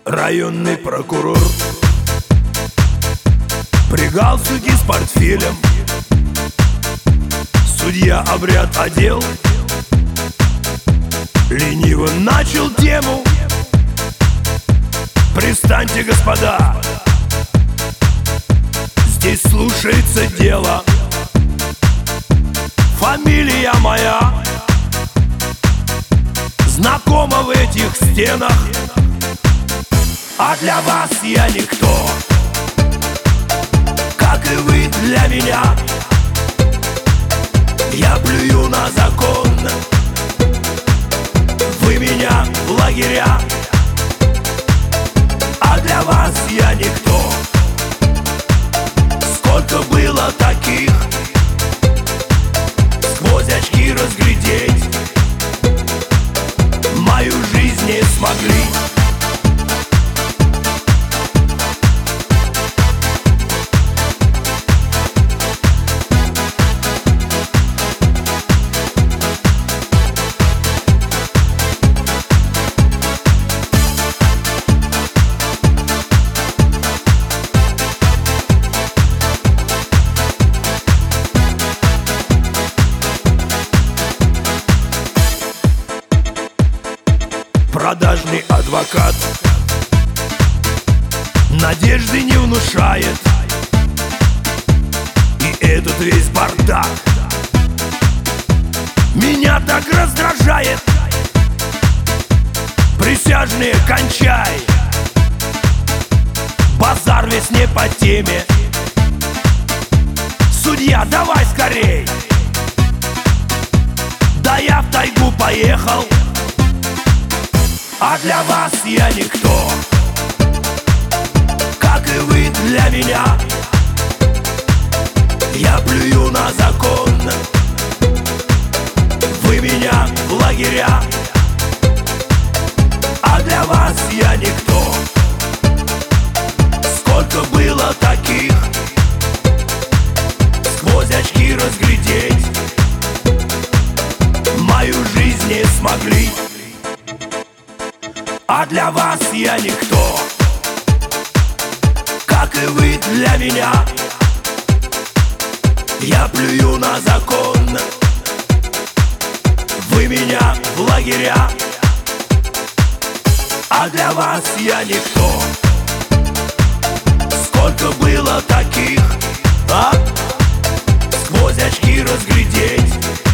Районный прокурор при галстуке с портфелем. Судья обряд одел, лениво начал тему. Пристаньте, господа, здесь слушается дело. Фамилия моя знакома в этих стенах, а для вас я никто, как и вы для меня. Я плюю на закон, вы меня в лагеря, а для вас я никто. Сколько было таких, сквозь очки разглядеть мою жизнь не смогли. Продажный адвокат надежды не внушает, и этот весь бардак меня так раздражает. Присяжные, кончай, базар весь не по теме. Судья, давай скорей, да я в тайгу поехал, а для вас я никто, как и вы для меня. Я плюю на закон, вы меня в лагеря, а для вас я никто. Сколько было таких, сквозь очки разглядеть мою жизнь не смогли, а для вас я никто, как и вы для меня. Я плюю на закон, вы меня в лагеря, а для вас я никто. Сколько было таких, сквозь очки разглядеть